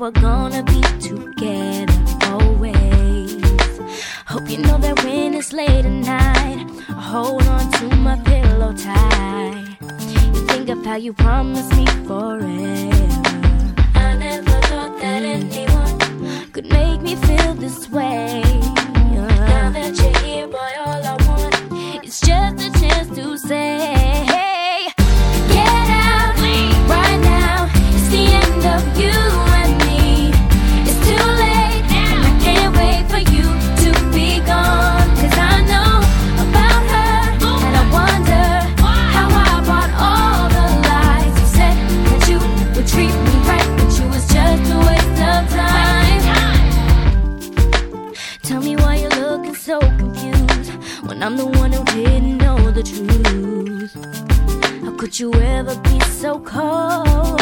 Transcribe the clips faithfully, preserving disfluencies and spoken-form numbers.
we're gonna be together always. Hope you know that when it's late at night, I hold on to my pillow tight. You think of how you promised me forever. I never thought that anyone could make me feel this way. Now that you're here, boy, all I want is just a chance to say, hey, get out right now. It's the end of you and me. It's too late now. I can't wait for you to be gone. Cause I know about her, and I wonder how I bought all the lies. You said that you would treat me right, but you was just a waste of time. Tell me why you're looking so confused when I'm the one who didn't know the truth. How could you ever be so cold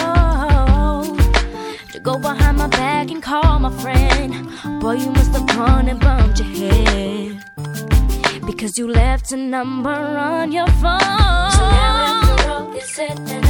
to go behind my back and call my friend? Boy, you must have gone and bumped your head because you left a number on your phone. So now after all is said and